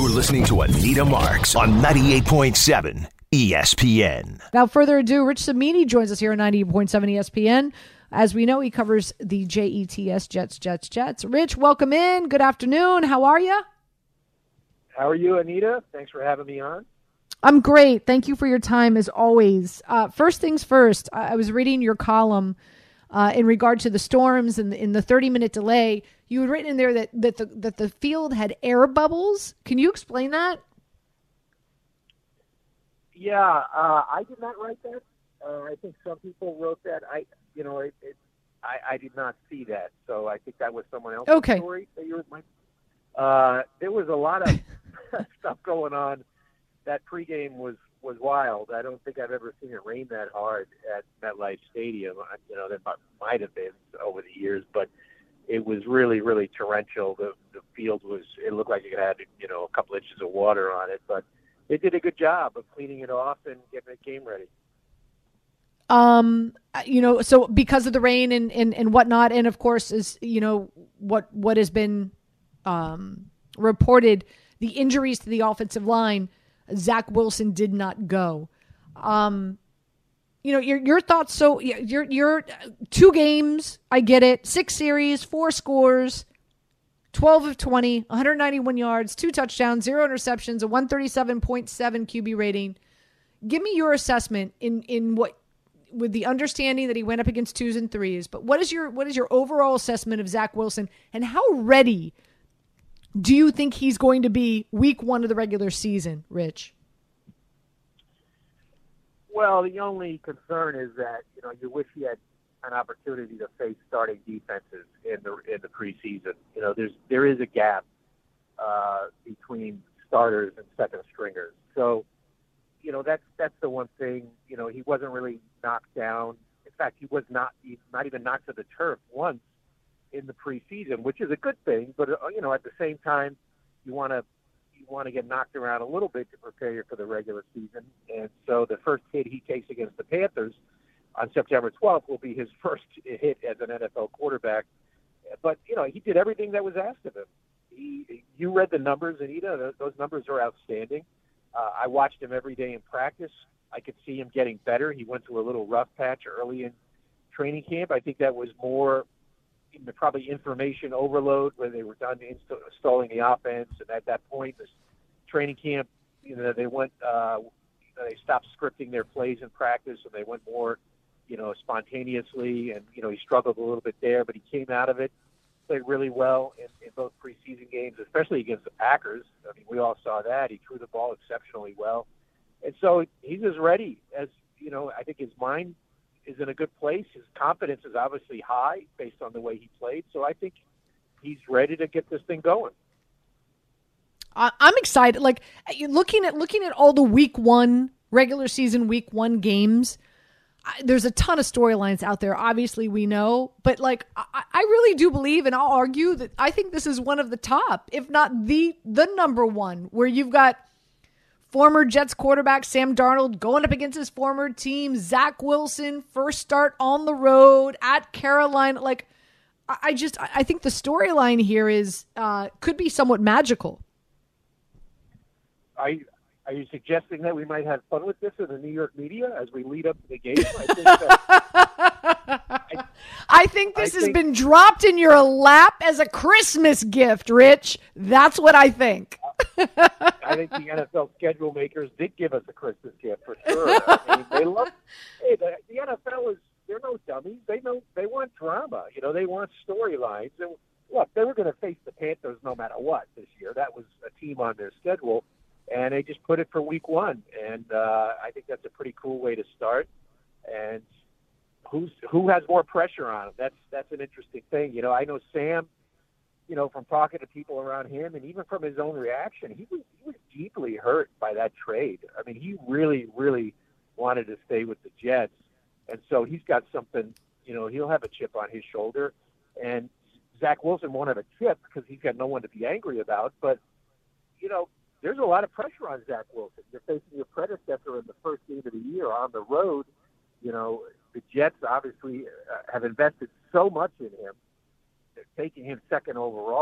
You're listening to Anita Marks on 98.7 ESPN. Without further ado, Rich Cimini joins us here on 98.7 ESPN. As we know, he covers the JETS, Jets. Rich, welcome in. Good afternoon. How are you? How are you, Anita? Thanks for having me on. I'm great. Thank you for your time, as always. First things first, I was reading your column in regard to the storms and in the 30-minute delay. You had written in there that the field had air bubbles. Can you explain that? Yeah, I did not write that. I think some people wrote that. I did not see that, so I think that was someone else's story that you were. There was a lot of stuff going on. That pregame was wild. I don't think I've ever seen it rain that hard at MetLife Stadium. There might have been over the years, but it was really, really torrential. The field it looked like it had, a couple inches of water on it, but they did a good job of cleaning it off and getting the game ready. So because of the rain and whatnot, and of course is, what has been reported, the injuries to the offensive line, Zach Wilson did not go. Your thoughts. So you're 2 games. I get it. 6 series, 4 scores, 12 of 20, 191 yards, 2 touchdowns, 0 interceptions, a 137.7 QB rating. Give me your assessment in what, with the understanding that he went up against 2s and 3s, but what is your overall assessment of Zach Wilson, and how ready do you think he's going to be week 1 of the regular season, Rich? Well, the only concern is that, you wish he had an opportunity to face starting defenses in the preseason. There is a gap between starters and second stringers. So, that's the one thing. He wasn't really knocked down. In fact, he was not even knocked to the turf once in the preseason, which is a good thing. But at the same time, you want to get knocked around a little bit to prepare you for the regular season. And so the first hit he takes against the Panthers on September 12th will be his first hit as an NFL quarterback. But he did everything that was asked of him. You read the numbers, Anita. Those numbers are outstanding. I watched him every day in practice. I could see him getting better. He went through a little rough patch early in training camp. I think that was more probably information overload when they were done installing the offense. And at that point, this training camp, they went, they stopped scripting their plays in practice, and they went more, spontaneously. And, he struggled a little bit there, but he came out of it, played really well in both preseason games, especially against the Packers. I mean, we all saw that. He threw the ball exceptionally well. And so he's as ready as, I think his mind is in a good place. His confidence is obviously high based on the way he played. So I think he's ready to get this thing going. I'm excited. Like, looking at all the regular season week 1 games, there's a ton of storylines out there. Obviously, we know, but I really do believe, and I'll argue that I think this is one of the top, if not the number one, where you've got former Jets quarterback Sam Darnold going up against his former team, Zach Wilson, first start on the road at Carolina. I think the storyline here is could be somewhat magical. Are you suggesting that we might have fun with this in the New York media as we lead up to the game? I think this has been dropped in your lap as a Christmas gift, Rich. That's what I think. I think the NFL schedule makers did give us a Christmas gift for sure. I mean, they love. Hey, the NFL they're no dummies. They want drama. They want storylines. And look, they were going to face the Panthers no matter what this year. That was a team on their schedule. And they just put it for week 1. And I think that's a pretty cool way to start. And who has more pressure on him? That's an interesting thing. I know Sam, from talking to people around him and even from his own reaction, he was deeply hurt by that trade. I mean, he really, really wanted to stay with the Jets. And so he's got something, he'll have a chip on his shoulder. And Zach Wilson won't have a chip because he's got no one to be angry about. But, there's a lot of pressure on Zach Wilson. You're facing your predecessor in the first game of the year on the road. The Jets obviously have invested so much in him. They're taking him second overall.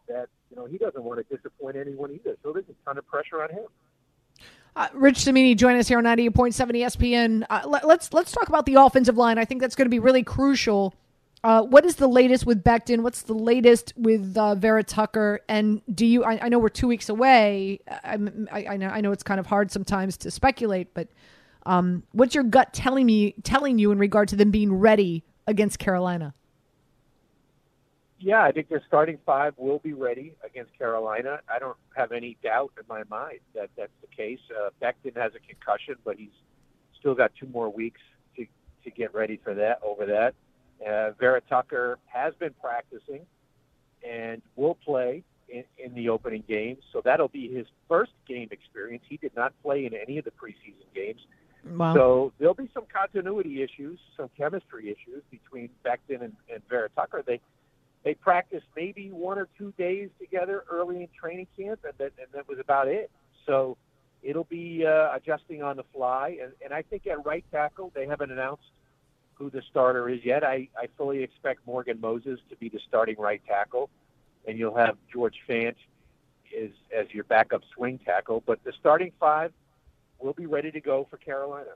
that, he doesn't want to disappoint anyone either. So there's a ton of pressure on him. Rich Cimini, join us here on 98.7 ESPN. Let's talk about the offensive line. I think that's going to be really crucial. What is the latest with Becton? What's the latest with Vera Tucker? And do you? I know we're 2 weeks away. I know it's kind of hard sometimes to speculate, but what's your gut telling you in regard to them being ready against Carolina? Yeah, I think their starting five will be ready against Carolina. I don't have any doubt in my mind that that's the case. Becton has a concussion, but he's still got 2 more weeks to get ready for that. Vera Tucker has been practicing and will play in the opening game, so that'll be his first game experience. He did not play in any of the preseason games. Wow. So there'll be some continuity issues, some chemistry issues between Becton and Vera Tucker. They practiced maybe 1 or 2 days together early in training camp, and that was about it. So it'll be adjusting on the fly. And I think at right tackle, they haven't announced who the starter is yet. I fully expect Morgan Moses to be the starting right tackle, and you'll have George Fant as your backup swing tackle. But the starting five will be ready to go for Carolina.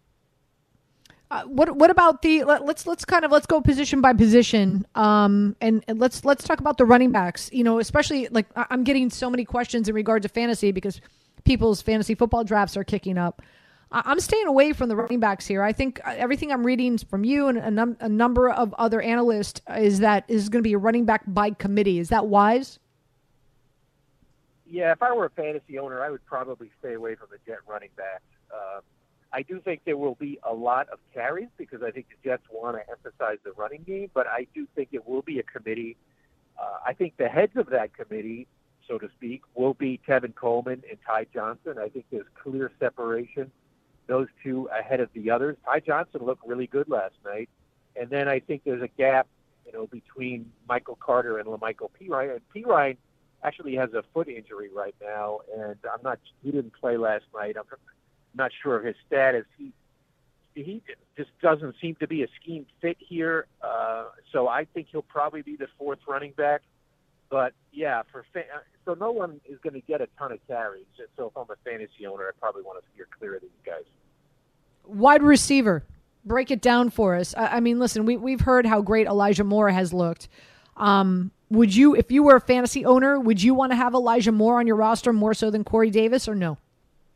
What about let's go position by position, and let's talk about the running backs. Especially like I'm getting so many questions in regard to fantasy because people's fantasy football drafts are kicking up. I'm staying away from the running backs here. I think everything I'm reading from you and a number of other analysts is that is going to be a running back by committee. Is that wise? Yeah, if I were a fantasy owner, I would probably stay away from the Jet running backs. I do think there will be a lot of carries because I think the Jets want to emphasize the running game, but I do think it will be a committee. I think the heads of that committee, so to speak, will be Tevin Coleman and Ty Johnson. I think there's clear separation, those two ahead of the others. Ty Johnson looked really good last night. And then I think there's a gap, between Michael Carter and LaMichael Pirine. And Pirine actually has a foot injury right now, and he didn't play last night. I'm not sure of his status. He just doesn't seem to be a scheme fit here. So I think he'll probably be the 4th running back. But yeah, so no one is going to get a ton of carries. And so if I'm a fantasy owner, I probably want to steer clear of these guys. Wide receiver, break it down for us. I mean, listen, we've heard how great Elijah Moore has looked. Would you, if you were a fantasy owner, would you want to have Elijah Moore on your roster more so than Corey Davis or no?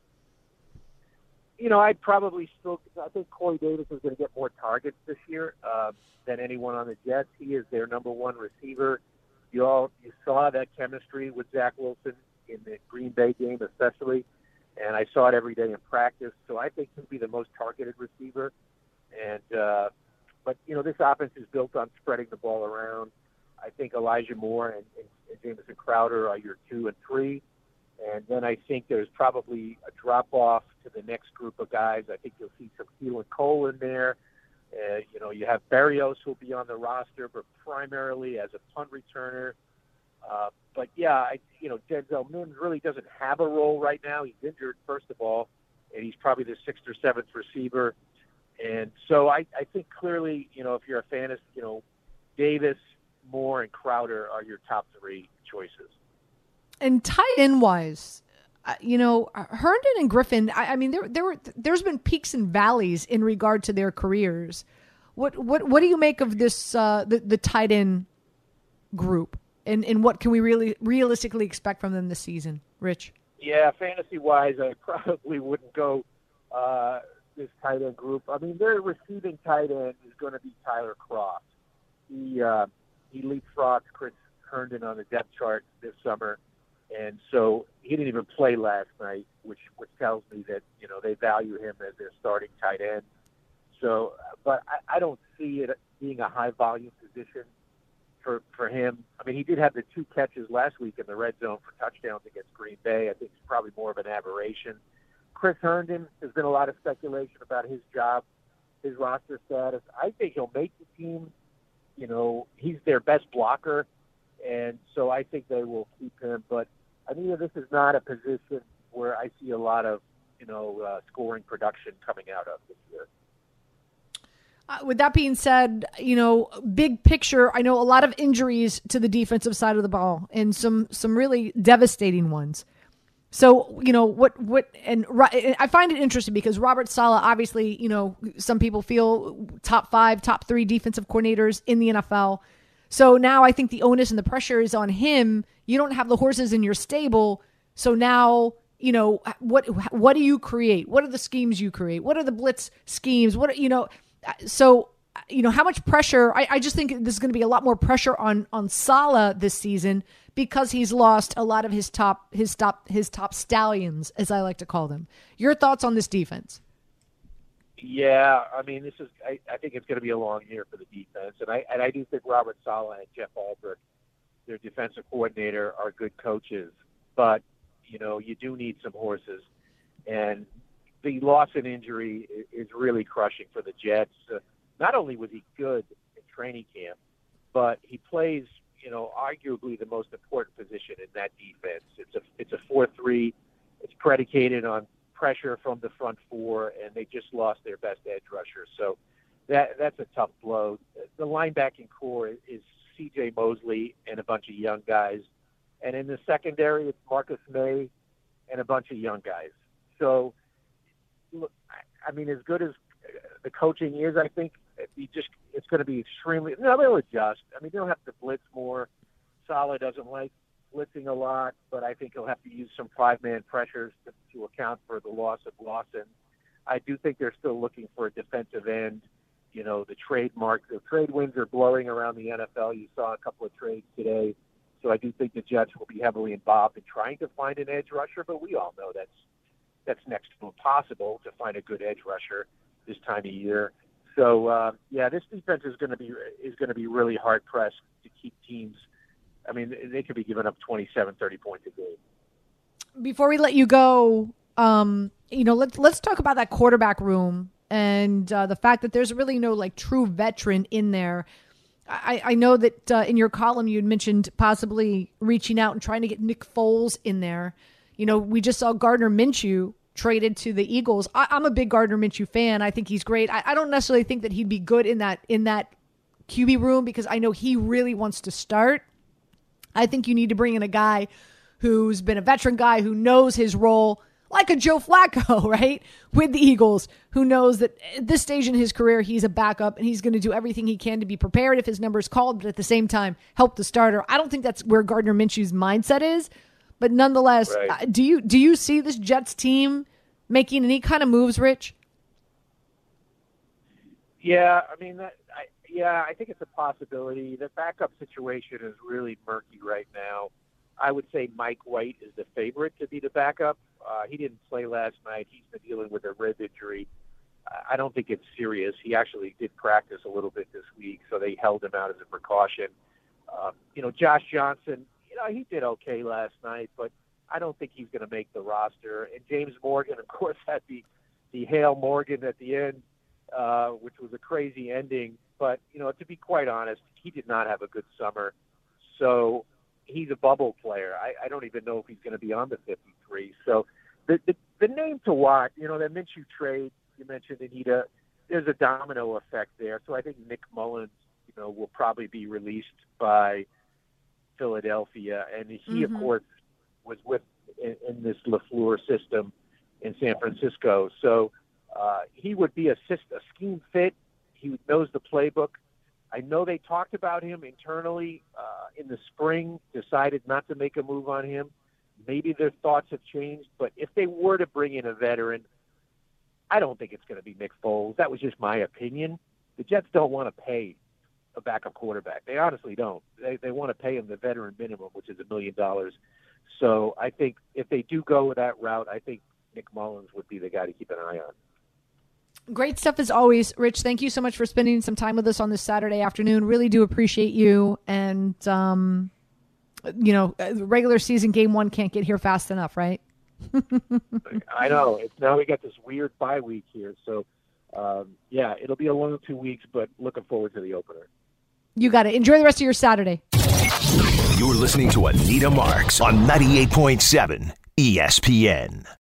I'd probably I think Corey Davis is going to get more targets this year than anyone on the Jets. He is their number 1 receiver. You saw that chemistry with Zach Wilson in the Green Bay game especially, and I saw it every day in practice. So I think he'll be the most targeted receiver. And but this offense is built on spreading the ball around. I think Elijah Moore and Jamison Crowder are your 2 and 3. And then I think there's probably a drop-off to the next group of guys. I think you'll see some Keelan Cole in there. You have Berrios who'll be on the roster, but primarily as a punt returner. But, yeah, Denzel Mims really doesn't have a role right now. He's injured, first of all, and he's probably the 6th or 7th receiver. And so I think clearly, if you're a fan of, Davis, Moore, and Crowder are your top 3 choices. And tight end wise, Herndon and Griffin. I mean, there's been peaks and valleys in regard to their careers. What do you make of this the tight end group, and what can we really realistically expect from them this season, Rich? Yeah, fantasy wise, I probably wouldn't go this tight end group. I mean, their receiving tight end is going to be Tyler Croft. He leapfrogged Chris Herndon on the depth chart this summer. And so he didn't even play last night, which tells me that, they value him as their starting tight end. So, but I don't see it being a high volume position for him. I mean, he did have the 2 catches last week in the red zone for touchdowns against Green Bay. I think it's probably more of an aberration. Chris Herndon, there's been a lot of speculation about his job, his roster status. I think he'll make the team. He's their best blocker. And so I think they will keep him. But I mean, this is not a position where I see a lot of, scoring production coming out of this year. With that being said, big picture, I know a lot of injuries to the defensive side of the ball and some really devastating ones. So, and I find it interesting because Robert Saleh, obviously, some people feel top 5, top 3 defensive coordinators in the NFL. So now I think the onus and the pressure is on him. You don't have the horses in your stable. So now, what do you create? What are the schemes you create? What are the blitz schemes? So, how much pressure? I just think there's going to be a lot more pressure on Saleh this season because he's lost a lot of his top stallions, as I like to call them. Your thoughts on this defense? Yeah, I mean, I think it's going to be a long year for the defense, and I do think Robert Saleh and Jeff Ulbrich, their defensive coordinator, are good coaches, but you do need some horses, and the loss and injury is really crushing for the Jets. Not only was he good in training camp, but he plays, arguably the most important position in that defense. It's a 4-3. It's predicated on pressure from the front four, and they just lost their best edge rusher. So that's a tough blow. The linebacking core is C.J. Mosley and a bunch of young guys. And in the secondary, it's Marcus May and a bunch of young guys. So, look, I mean, as good as the coaching is, I think it's going to be extremely. No, they'll adjust. I mean, they'll have to blitz more. Saleh doesn't like blitzing a lot, but I think he'll have to use some 5-man pressures to account for the loss of Lawson. I do think they're still looking for a defensive end. The trade winds are blowing around the NFL. You saw a couple of trades today. So I do think the Jets will be heavily involved in trying to find an edge rusher, but we all know that's next to impossible to find a good edge rusher this time of year. So this defense is going to be really hard pressed to keep teams. I mean, they could be giving up 27, 30 points a game. Before we let you go, let's talk about that quarterback room and the fact that there's really no true veteran in there. I know that in your column you had mentioned possibly reaching out and trying to get Nick Foles in there. We just saw Gardner Minshew traded to the Eagles. I'm a big Gardner Minshew fan. I think he's great. I don't necessarily think that he'd be good in that QB room because I know he really wants to start. I think you need to bring in a guy who's been a veteran guy who knows his role, like a Joe Flacco, right, with the Eagles, who knows that at this stage in his career, he's a backup and he's going to do everything he can to be prepared if his number is called, but at the same time, help the starter. I don't think that's where Gardner Minshew's mindset is, but nonetheless, right. Do you see this Jets team making any kind of moves, Rich? Yeah, I mean, I think it's a possibility. The backup situation is really murky right now. I would say Mike White is the favorite to be the backup. He didn't play last night. He's been dealing with a rib injury. I don't think it's serious. He actually did practice a little bit this week, so they held him out as a precaution. Josh Johnson, he did okay last night, but I don't think he's going to make the roster. And James Morgan, of course, had the Hail Morgan at the end, which was a crazy ending. But, to be quite honest, he did not have a good summer. So he's a bubble player. I don't even know if he's going to be on the 53. So the name to watch, that Minshew trade, you mentioned, Anita, there's a domino effect there. So I think Nick Mullins, will probably be released by Philadelphia. And he, of course, was in this LaFleur system in San Francisco. So he would be a scheme fit. He knows the playbook. I know they talked about him internally in the spring, decided not to make a move on him. Maybe their thoughts have changed, but if they were to bring in a veteran, I don't think it's going to be Nick Foles. That was just my opinion. The Jets don't want to pay a backup quarterback. They honestly don't. They want to pay him the veteran minimum, which is $1 million. So I think if they do go with that route, I think Nick Mullins would be the guy to keep an eye on. Great stuff as always, Rich. Thank you so much for spending some time with us on this Saturday afternoon. Really do appreciate you. And, regular season game 1 can't get here fast enough, right? I know. Now we got this weird bye week here. So, it'll be a long 2 weeks, but looking forward to the opener. You got it. Enjoy the rest of your Saturday. You're listening to Anita Marks on 98.7 ESPN.